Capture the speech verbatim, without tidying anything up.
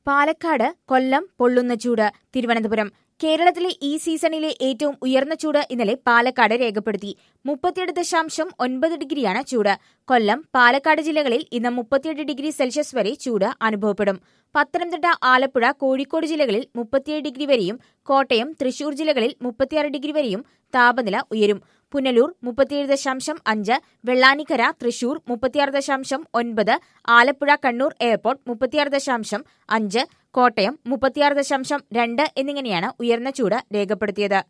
പാലക്കാട്, കൊല്ലം പൊള്ളുന്ന ചൂട്. തിരുവനന്തപുരം. കേരളത്തിലെ ഈ സീസണിലെ ഏറ്റവും ഉയർന്ന ചൂട് ഇന്നലെ പാലക്കാട് രേഖപ്പെടുത്തി. മുപ്പത്തിയെട്ട് ദശാംശം ഒൻപത് ഡിഗ്രിയാണ് ചൂട്. കൊല്ലം, പാലക്കാട് ജില്ലകളിൽ ഇന്ന് മുപ്പത്തിയെട്ട് ഡിഗ്രി സെൽഷ്യസ് വരെ ചൂട് അനുഭവപ്പെടും. പത്തനംതിട്ട, ആലപ്പുഴ, കോഴിക്കോട് ജില്ലകളിൽ മുപ്പത്തിയേഴ് ഡിഗ്രി വരെയും കോട്ടയം, തൃശൂർ ജില്ലകളിൽ മുപ്പത്തിയാറ് ഡിഗ്രി വരെയും താപനില ഉയരും. പുനലൂർ മുപ്പത്തിയേഴ് ദശാംശം അഞ്ച്, വെള്ളാനിക്കര, തൃശൂർ മുപ്പത്തിയാറ് ദശാംശം ഒൻപത്, ആലപ്പുഴ, കണ്ണൂർ എയർപോർട്ട് മുപ്പത്തിയാറ് ദശാംശം അഞ്ച്, കോട്ടയം മുപ്പത്തിയാറ് ദശാംശം രണ്ട് എന്നിങ്ങനെയാണ് ഉയർന്ന ചൂട് രേഖപ്പെടുത്തിയത്.